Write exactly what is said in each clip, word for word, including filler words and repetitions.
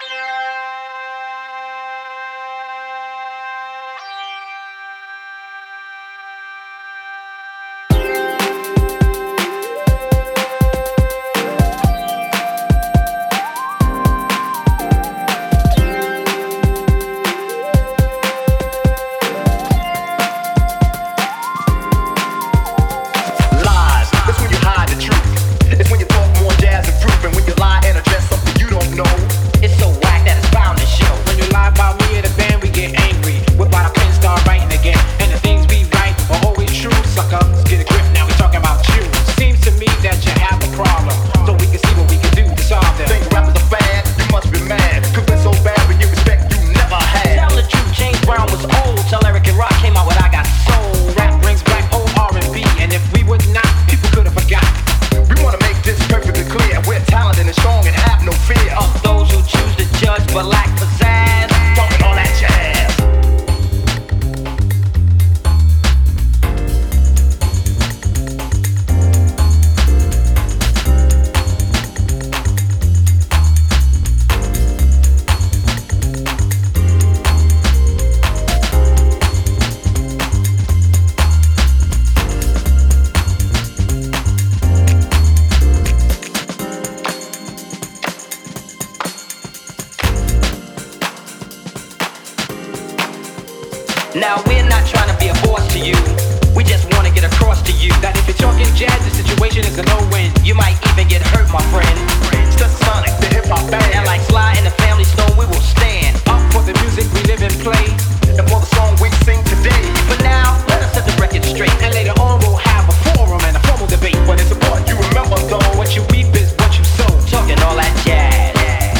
Now we're not trying to be a boss to you. We just want to get across to you that if you're talking jazz, the situation is a no-win. You might even get hurt, my friend. It's the Sonic, the hip-hop band. And like Sly and the Family Stone, we will stand up for the music we live and play, and for the song we sing today. But now, let us set the record straight, and later on we'll have a forum and a formal debate. But it's important you remember though, what you reap is what you sow. Talking all that jazz.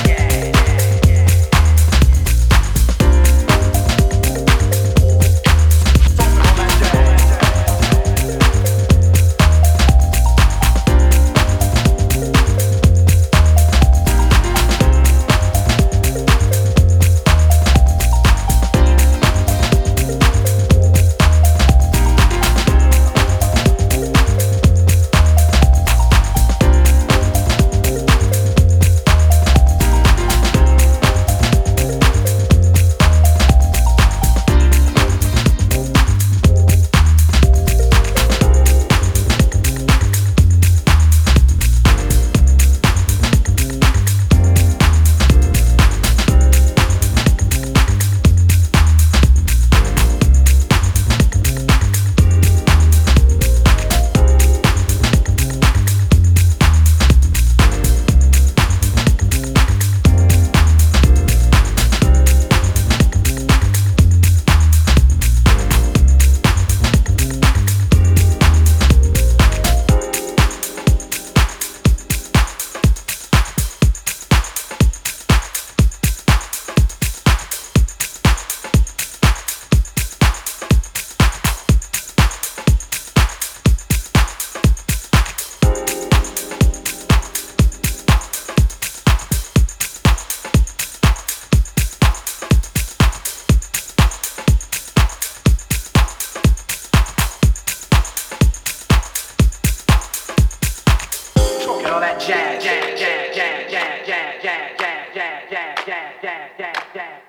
All that jazz, jazz, jazz, jazz, jazz, jazz, jazz, jazz, jazz, jazz, jazz, jazz, jazz, jazz.